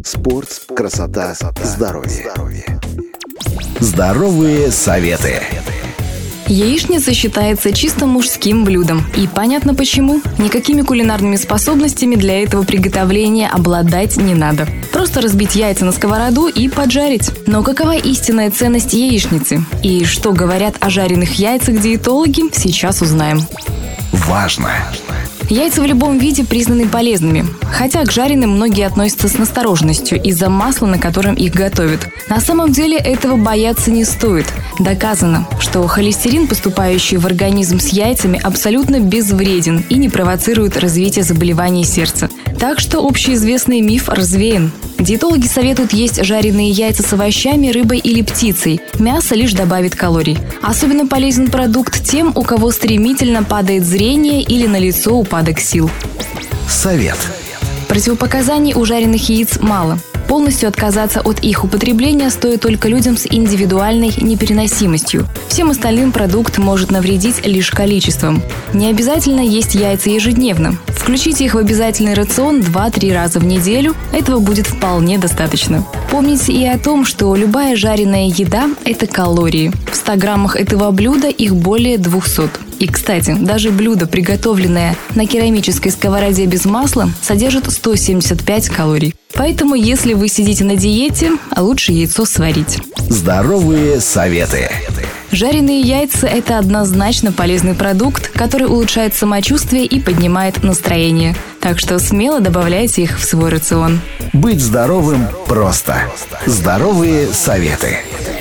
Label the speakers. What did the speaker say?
Speaker 1: Спорт, красота, здоровье.
Speaker 2: Здоровые советы.
Speaker 3: Яичница считается чисто мужским блюдом. И понятно почему. Никакими кулинарными способностями для этого приготовления обладать не надо. Просто разбить яйца на сковороду и поджарить. Но какова истинная ценность яичницы? И что говорят о жареных яйцах диетологи, сейчас узнаем.
Speaker 2: Важно!
Speaker 3: Яйца в любом виде признаны полезными, хотя к жареным многие относятся с настороженностью из-за масла, на котором их готовят. На самом деле этого бояться не стоит. Доказано, что холестерин, поступающий в организм с яйцами, абсолютно безвреден и не провоцирует развитие заболеваний сердца. Так что общеизвестный миф развеян. Диетологи советуют есть жареные яйца с овощами, рыбой или птицей. Мясо лишь добавит калорий. Особенно полезен продукт тем, у кого стремительно падает зрение или налицо упадок сил.
Speaker 2: Совет.
Speaker 3: Противопоказаний у жареных яиц мало. Полностью отказаться от их употребления стоит только людям с индивидуальной непереносимостью. Всем остальным продукт может навредить лишь количеством. Не обязательно есть яйца ежедневно. Включите их в обязательный рацион 2-3 раза в неделю. Этого будет вполне достаточно. Помните и о том, что любая жареная еда – это калории. В 100 граммах этого блюда их более 200. И, кстати, даже блюдо, приготовленное на керамической сковороде без масла, содержит 175 калорий. Поэтому, если вы сидите на диете, лучше яйцо сварить.
Speaker 2: Здоровые советы.
Speaker 3: Жареные яйца – это однозначно полезный продукт, который улучшает самочувствие и поднимает настроение. Так что смело добавляйте их в свой рацион.
Speaker 2: Быть здоровым просто. Здоровые советы.